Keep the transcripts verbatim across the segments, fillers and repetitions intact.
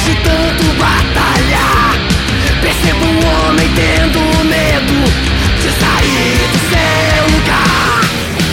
Depois de tanto batalhar, percebo um homem tendo medo de sair do seu lugar.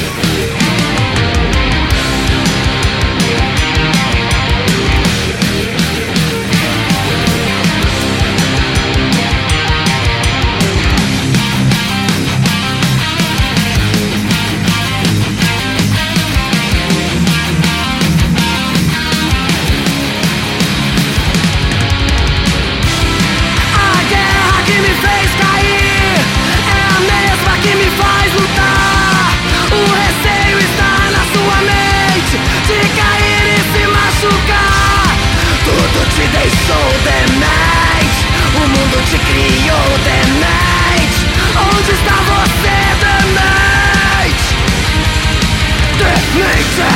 Deixou demente, o mundo te criou demente. Onde está você, demente? Demente!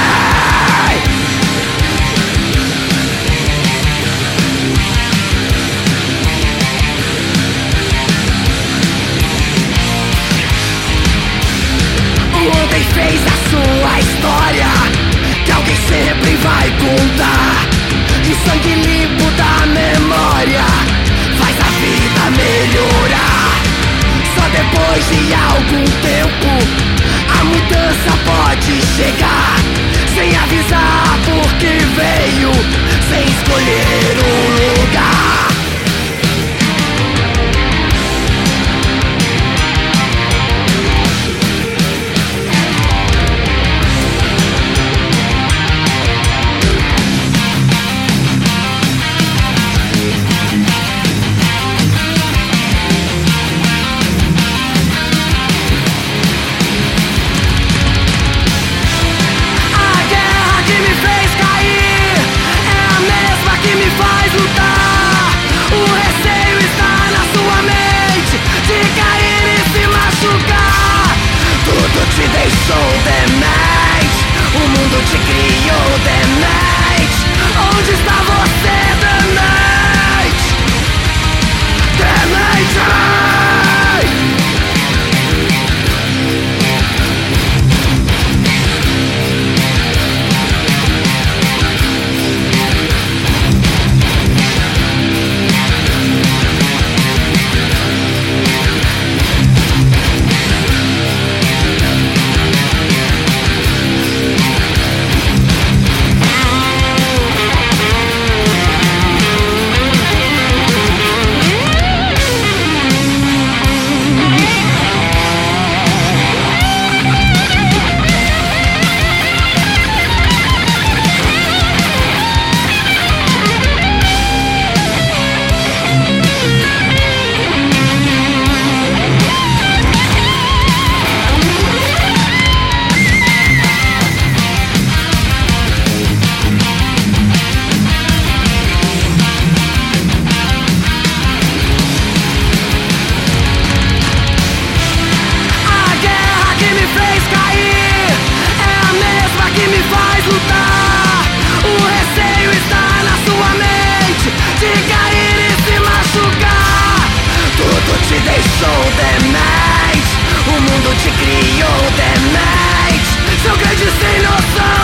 O ontem fez a sua história, que alguém sempre vai contar. E o sangue limpo da memória faz a vida melhorar. Só depois de algum tempo a mudança pode chegar, sem avisar porque veio, sem escolher um lugar. Te deixou demente, o mundo te criou demente. Onde está você, demente? Demente! Te deixou demente, o mundo te criou demente. Seu grande sem noção.